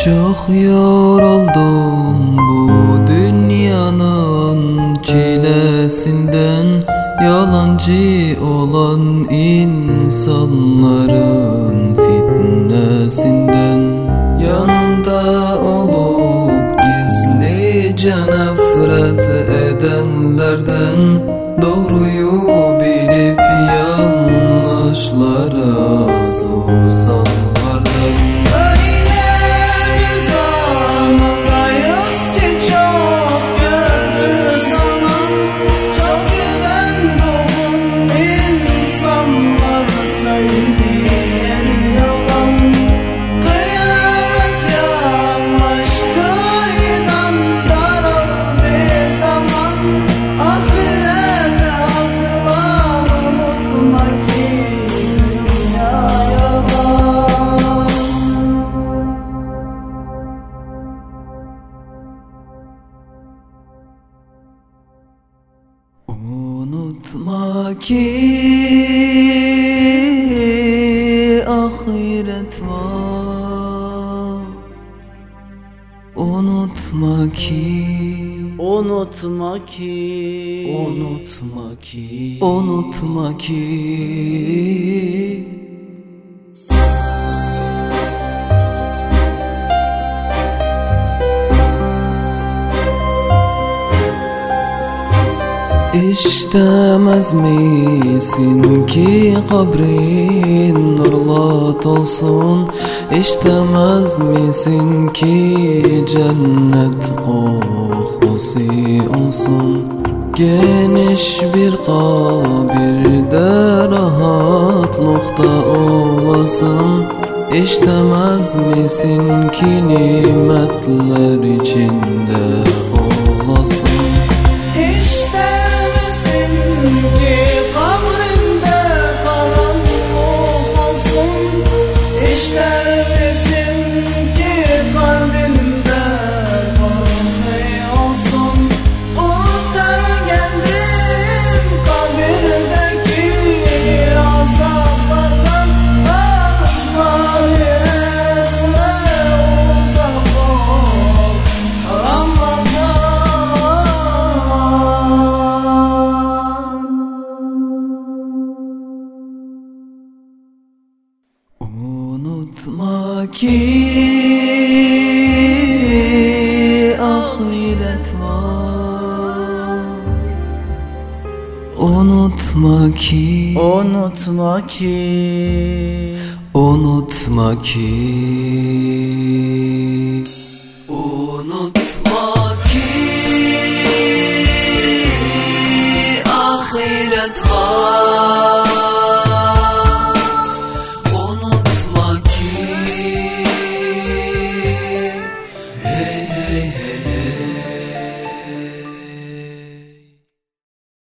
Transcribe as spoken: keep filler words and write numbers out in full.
Çok yoruldum bu dünyanın çilesinden, yalancı olan insanların fitnesinden. Yanımda olup gizlice nefret edenlerden, doğruyu bilip yanlışlara susanlardan. Unutma ki ahiret var. Unutma ki, unutma ki, unutma ki, unutma ki. İstemez misin ki kabrin nurla dolsun? İstemez misin ki cennet kokusu olsun? Geniş bir kabirde rahatlıkta olasın. İstemez misin ki nimetler içinde olasın? Unutma ki ahiret var. Unutma ki, unutma ki, unutma ki.